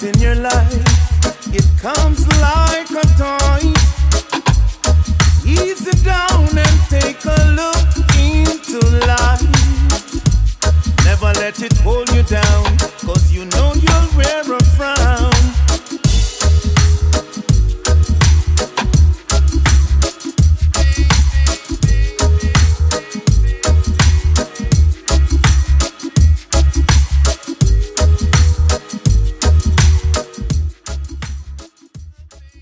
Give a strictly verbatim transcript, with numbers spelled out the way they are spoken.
in your life, it comes like a toy. Ease it down and take a look into